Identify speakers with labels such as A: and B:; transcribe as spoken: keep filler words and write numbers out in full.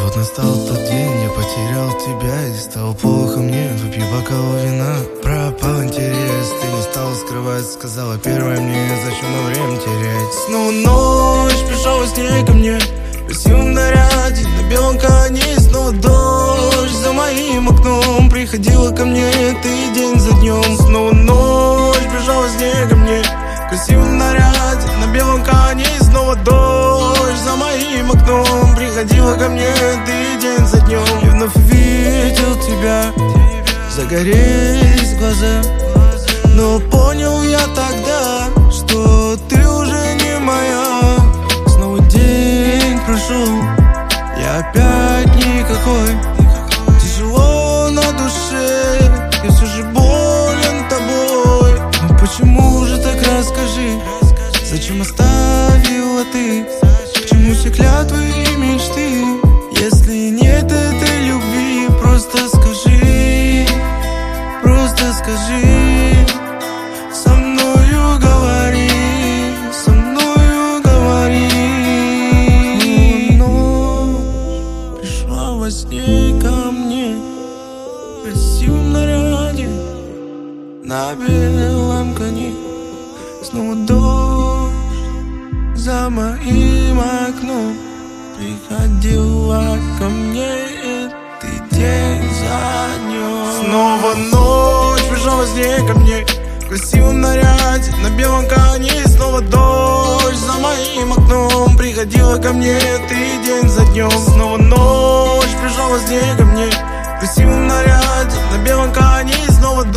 A: вот настал тот день, я потерял тебя, и стало плохо мне. Выпью бокал вина, пропал интерес. Ты не стала скрывать, сказала первое мне, зачем нам время терять. Снова ночь, пришел во сне ко мне, в красивом наряде, на белом коне. Снова дождь за моим окном, приходила ко мне ты день за днем. Снова ночь, пришел во сне ко мне, в красивом наряде, на белом коне. Снова дождь за моим окном, приходила ко мне ты день за днем. И вновь увидел тебя, загорелись глаза, но понял я тогда, что ты уже не моя. Снова день прошел, я опять никакой. Тяжело на душе, я все же болен тобой. Но почему же так, расскажи, зачем оставила ты? К чему все клятвы и мечты, если нет этой любви? Просто скажи, просто скажи, со мною говори, со мною говори. Но пришла во сне ко мне, в красивом наряде, на белом коне. Снова дождь за моим окном, приходила ко мне ты день за днем. Снова ночь, пришел во сне ко мне, в красивом наряде, на белом коне. Снова дождь за моим окном, приходила ко мне ты день за днем. Снова ночь, пришел во сне ко мне, в красивом наряде, на белом коне. Снова дождь